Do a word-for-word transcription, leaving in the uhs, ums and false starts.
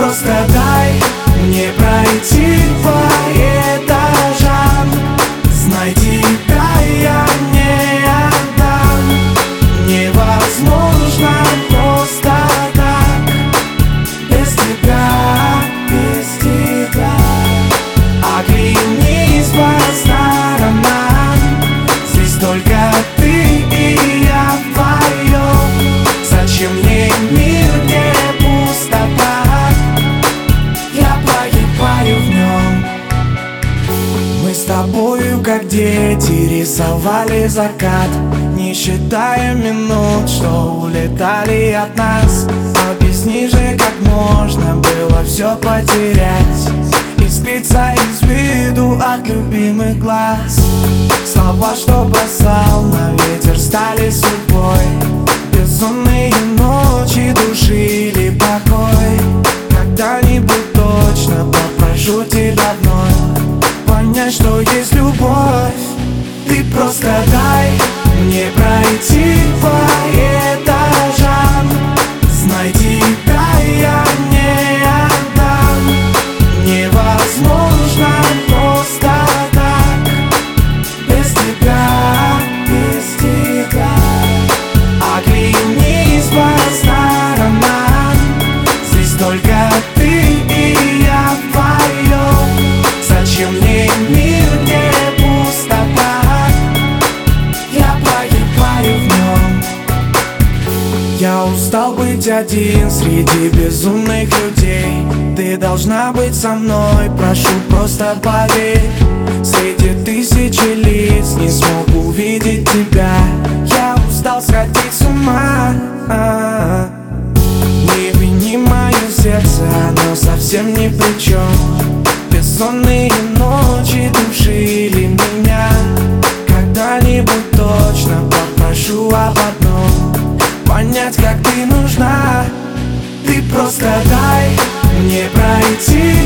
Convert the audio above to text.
просто дай мне пройти по этажам. Знай, тебя я не отдам. Невозможно просто так, без тебя, без тебя. Оглянись по сторонам, здесь только ты и я вдвоем. Зачем мне мир, где пустота? Я погибаю в нем. Мы с тобою, как дети, рисовали закат, не считая минут, что улетали от нас. Объясни же, как можно было все потерять и сбиться из виду от любимых глаз. Слова, что бросал на ветер, стали судьбой. Безумные ночи душили покой. Когда-нибудь точно попрошу тебя вновь понять, что есть любовь. Ты просто дай мне пройти по этажам. Знай, тебя я не отдам. Невозможно просто так, без тебя, без тебя. Оглянись по сторонам, здесь только ты и я вдвоем. Зачем мне мир, где пустота? Я погибаю в нем. Я устал быть один среди безумных людей. Ты должна быть со мной, прошу, просто поверь. Среди тысячи лиц не смог увидеть тебя. Я устал сходить с ума. Не вини мое сердце, оно совсем ни при чем. Бессонные ночи душили меня. Когда-нибудь точно попрошу об одном понять, как ты нужна. Ты просто дай мне пройти